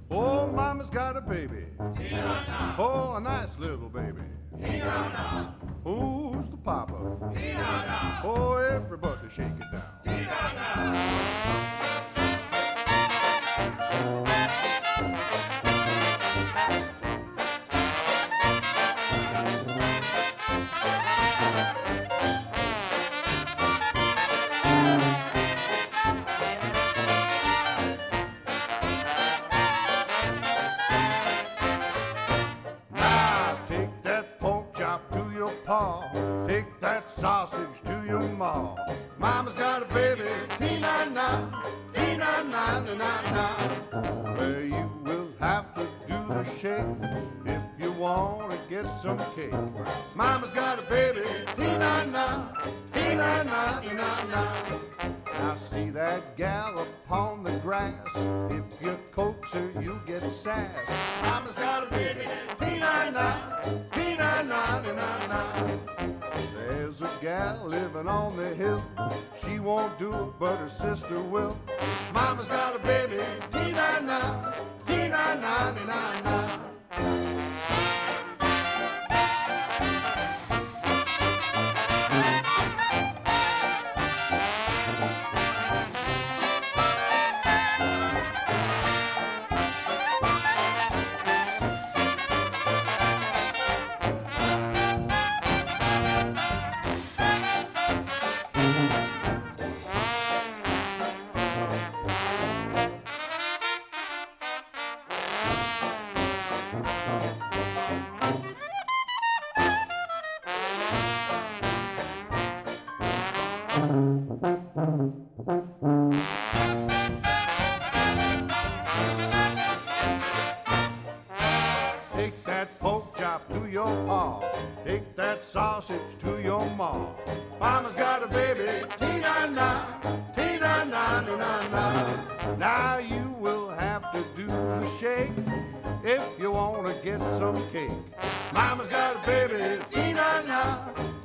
Oh, mama's got a baby. Tina-na. Oh, a nice little baby. Tina-na. Who's the papa? Tina-na. Oh, everybody shake it down. Tina-na. Now take that pork chop to your pa. Take that sausage to your ma. Mama's got a baby. Tina-na. Tina-na-na-na-na. Well, you will have to do the shake if you want to get some cake. Mama's got a baby. Tina-na. Tina-na-na-na. Now see that gal upon the grass. If you coax her, you get sass. Mama's got a baby. Tina-na. Tina-na-na-na-na. There's a gal living on the hill. She won't do it, but her sister will. Mama's got a baby. Tina-na. Tina-na-na-na-na. Take that pork chop to your pa. Take that sausage to your ma. Mama's got a baby. Tina-na. Tina-na-na-na-na. Now you will have to do the shake if you want to get some cake. Mama's got a baby. Tina-na.